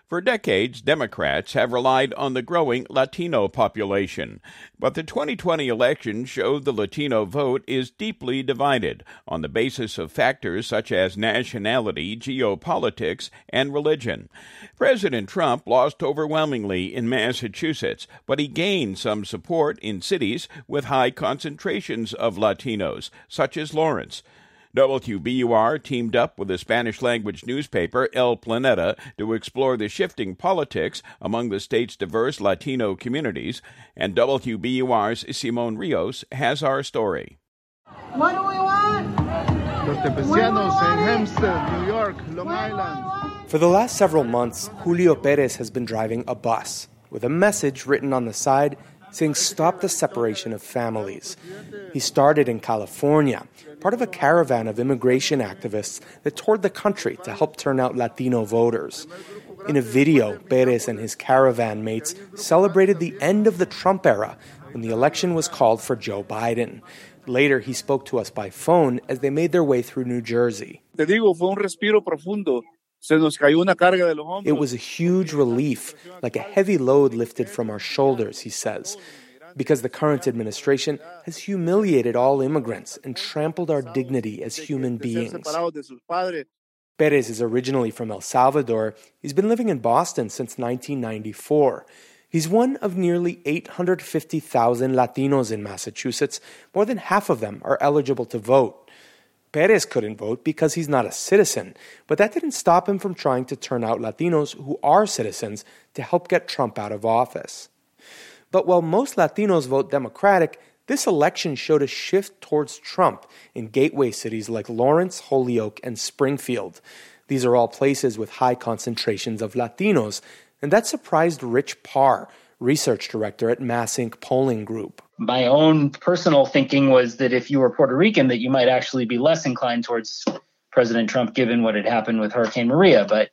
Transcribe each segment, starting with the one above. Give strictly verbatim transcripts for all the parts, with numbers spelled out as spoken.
For decades, Democrats have relied on the growing Latino population. But the twenty twenty election showed the Latino vote is deeply divided on the basis of factors such as nationality, geopolitics, and religion. President Trump lost overwhelmingly in Massachusetts, but he gained some support in cities with high concentrations of Latinos, such as Lawrence. W B U R teamed up with the Spanish-language newspaper El Planeta to explore the shifting politics among the state's diverse Latino communities, and W B U R's Simon Rios has our story. What do we want? Los Tepecianos in Hempstead, New York, Long Island. For the last several months, Julio Perez has been driving a bus with a message written on the side saying stop the separation of families. He started in California, part of a caravan of immigration activists that toured the country to help turn out Latino voters. In a video, Perez and his caravan mates celebrated the end of the Trump era when the election was called for Joe Biden. Later, he spoke to us by phone as they made their way through New Jersey. Te digo, fue un respiro profundo. Se nos cayó una carga de los hombros. It was a huge relief, like a heavy load lifted from our shoulders, he says, because the current administration has humiliated all immigrants and trampled our dignity as human beings. Perez is originally from El Salvador. He's been living in Boston since nineteen ninety-four. He's one of nearly eight hundred fifty thousand Latinos in Massachusetts. More than half of them are eligible to vote. Perez couldn't vote because he's not a citizen, but that didn't stop him from trying to turn out Latinos who are citizens to help get Trump out of office. But while most Latinos vote Democratic, this election showed a shift towards Trump in gateway cities like Lawrence, Holyoke, and Springfield. These are all places with high concentrations of Latinos, and that surprised Rich Parr, research director at MassInc Polling Group. My own personal thinking was that if you were Puerto Rican, that you might actually be less inclined towards President Trump given what had happened with Hurricane Maria. But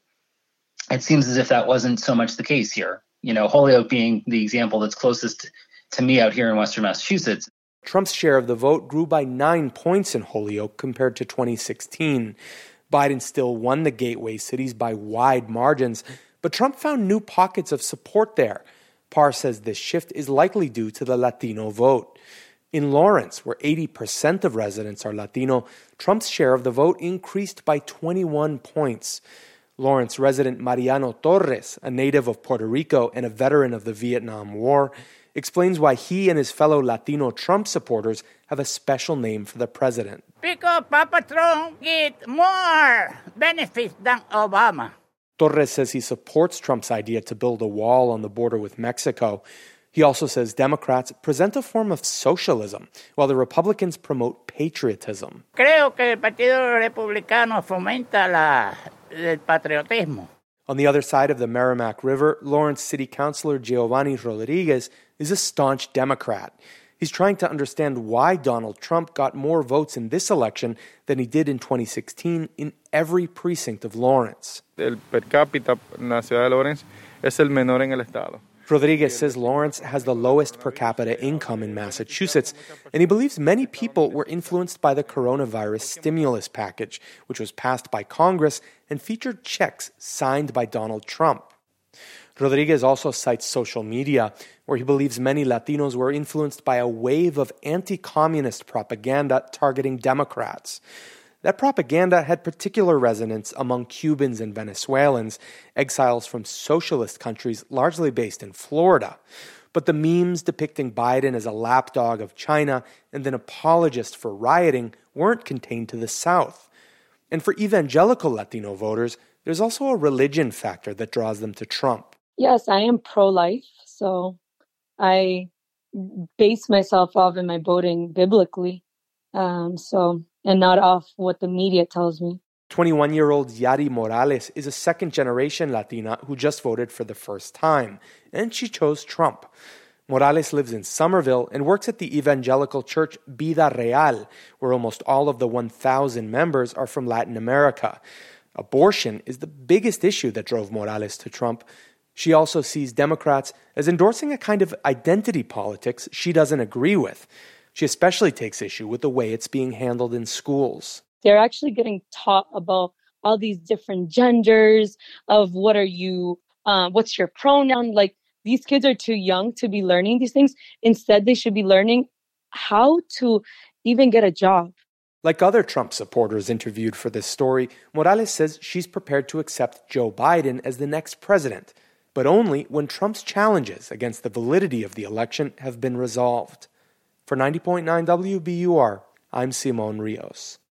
it seems as if that wasn't so much the case here. You know, Holyoke being the example that's closest to me out here in Western Massachusetts. Trump's share of the vote grew by nine points in Holyoke compared to twenty sixteen. Biden still won the gateway cities by wide margins, but Trump found new pockets of support there. Parr says this shift is likely due to the Latino vote. In Lawrence, where eighty percent of residents are Latino, Trump's share of the vote increased by twenty-one points. Lawrence resident Mariano Torres, a native of Puerto Rico and a veteran of the Vietnam War, explains why he and his fellow Latino Trump supporters have a special name for the president. Because Papa Trump get more benefits than Obama. Torres says he supports Trump's idea to build a wall on the border with Mexico. He also says Democrats present a form of socialism, while the Republicans promote patriotism. Creo que el Partido Republicano fomenta la, el patriotismo. On the other side of the Merrimack River, Lawrence City Councilor Giovanni Rodriguez is a staunch Democrat. He's trying to understand why Donald Trump got more votes in this election than he did in twenty sixteen in every precinct of Lawrence. El per cápita en la ciudad de Lawrence es el menor en el estado. Rodriguez says Lawrence has the lowest per capita income in Massachusetts, and he believes many people were influenced by the coronavirus stimulus package, which was passed by Congress and featured checks signed by Donald Trump. Rodriguez also cites social media, where he believes many Latinos were influenced by a wave of anti-communist propaganda targeting Democrats. That propaganda had particular resonance among Cubans and Venezuelans, exiles from socialist countries largely based in Florida. But the memes depicting Biden as a lapdog of China and an apologist for rioting weren't contained to the South. And for evangelical Latino voters, there's also a religion factor that draws them to Trump. Yes, I am pro-life, so I base myself off in my voting biblically, um, so and not off what the media tells me. twenty-one-year-old Yari Morales is a second-generation Latina who just voted for the first time, and she chose Trump. Morales lives in Somerville and works at the evangelical church Vida Real, where almost all of the one thousand members are from Latin America. Abortion is the biggest issue that drove Morales to Trump. She also sees Democrats as endorsing a kind of identity politics she doesn't agree with. She especially takes issue with the way it's being handled in schools. They're actually getting taught about all these different genders of what are you uh, what's your pronoun? Like, these kids are too young to be learning these things. Instead, they should be learning how to even get a job. Like other Trump supporters interviewed for this story, Morales says she's prepared to accept Joe Biden as the next president, but only when Trump's challenges against the validity of the election have been resolved. For ninety point nine W B U R, I'm Simon Rios.